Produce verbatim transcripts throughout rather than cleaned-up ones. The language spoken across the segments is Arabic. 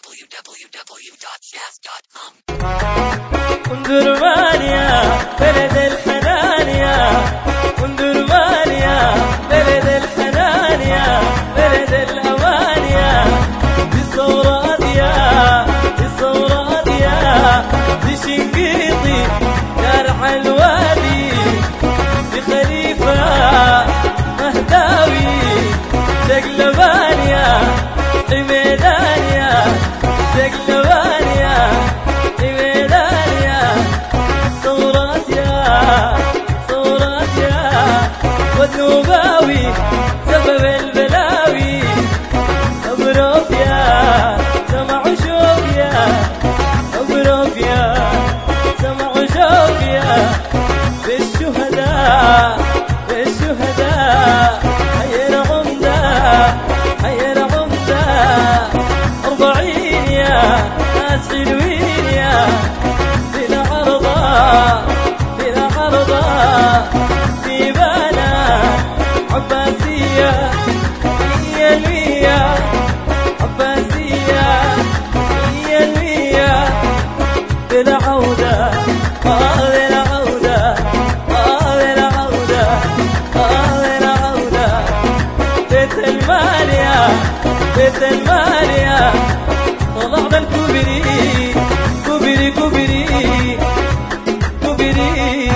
w w w dot jazz dot com. وندرمان يا بلد الحنان يا وندرمان يا بلد الحنان يا بلد الأمان يا بالثورات يا بالثورات يا بشنقيطي دارع الوادي بخليفة مهداوي دقلبان يا عميدان يا دقلبان يا عميدان يا ثورات يا ثورات يا والنوباوي سبب البلاوي مبروك يا سمع شوق يا مبروك يا سمع شوق يا بالشهداء بالشهداء حير عمدة حير عمدة أربعين يا ناس حلوين يا بلا عرضة بلا عرضة ديبانا عباسية هي المية عباسية هي المية بلا عودة آه بلا عودة آه بلا عودة آه بلا عودة بيت المال يا بيت المال يا طلعنا الكوبري كوبري كوبري كوبري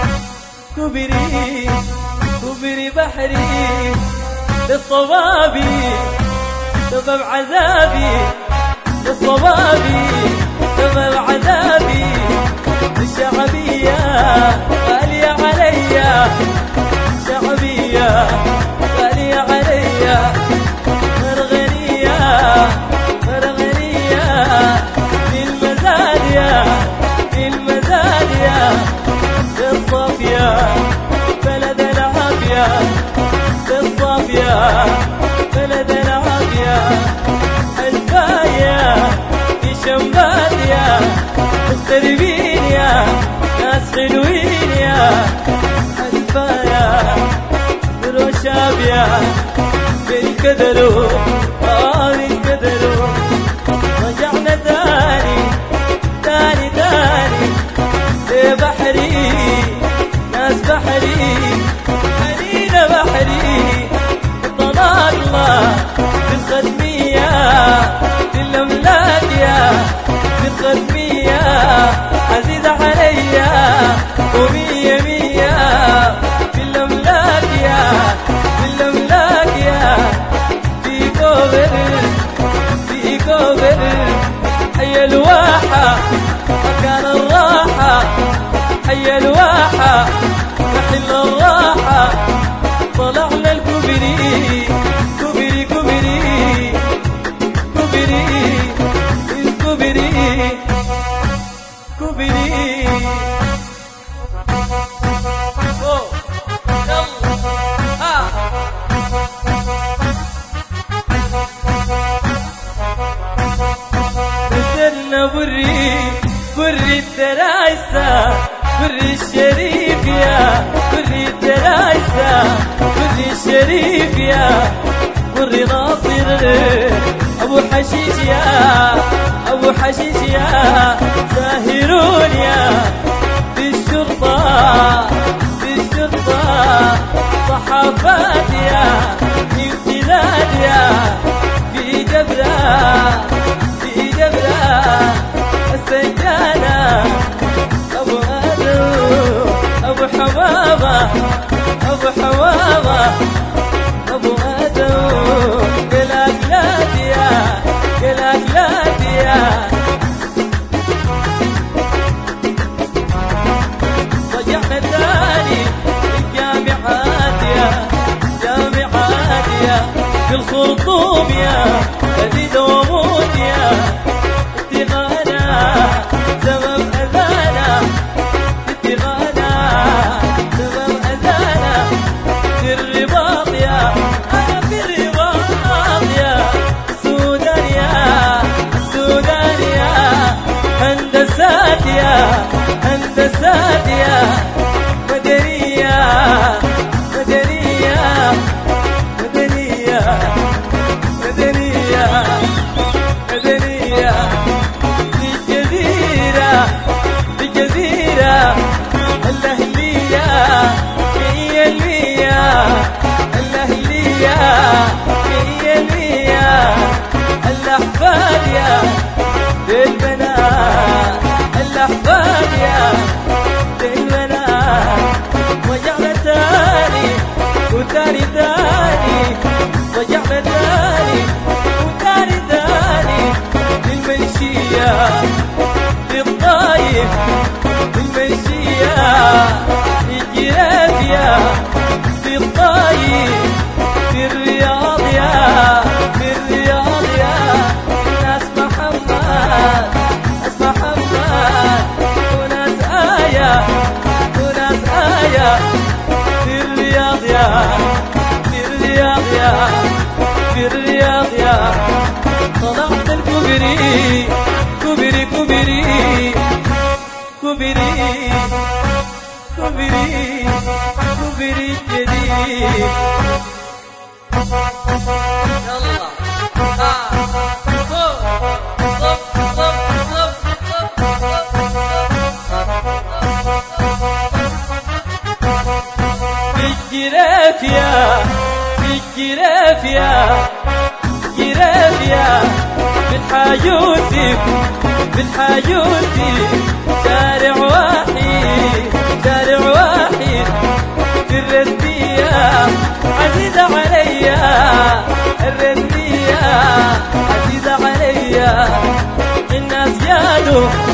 كوبري كوبري بحري للصوابي سبب عذابي للصوابي سبب عذابي الشعبية غالية عليا شعبية غالية عليا مرغنية مرغنية في المزادية في المزادية للصافية بلد العافية للصافية بلد العافية الباية في شمباتية مغتربين يا ناس حلوين يا الباية بروشابية بنكدلوا آه بنكدلوا رجعنا تاني تاني تاني لبحري ناس بحري مدينة بحري طلعنا بالخدمية بالأملاك يا بالخدمية عزيزة عليا ومية مية بالأملاك يا بالأملاك يا في كوبر في كوبر حي الواحة مكان الراحة حي الواحة محل الراحة طلعنا الكوبري كوبري كوبري كوبري الكوبري كوبري أوه يلا ها نزلنا بري بري الدرايسة بري الشريف يا بري الدرايسة بري الشريف يا بري ناصر أبو حشيش يا أبو حشيش يا ساهرون يا بالشرطة بالشرطة صحافات يا امتداد يا في جبرة في جبرة السجانة أبو آدم أبو حمامة أبو حمامة أبو آدم كلاكلات يا كلاكلات يا رجعنا تاني الجامعات يا جامعات يا في الخرطوم يا جديد وموت يا اتغانا سبب أذانا اتغانا سبب أذانا في الرباط يا أنا في الرباط يا السودان يا السودان يا هندسات يا هندسات يا مدنية مدنية مدنية مدنية مدنية الأحفاد يا للبنات الأحفاد يا للبنات وجعنا تاني وتاني تاني وجعنا تاني وتاني تاني للمنشية للطايف للمنشية للجرافية للطايف في الرياض يا في الرياض يا ناس محمد ناس محمد وناس آية وناس آية في الرياض يا في الرياض يا في الرياض يا طلعت الكبري كبري كبري كبري كبري كبري جديد يلا ها صب صب صب بالجرافيا بالجرافيا جرافيا بالحاجوتي بالحاجوتي شارع واحد شارع واحد في الردية عزيزة عليا الردية عزيزة عليا الناس يالو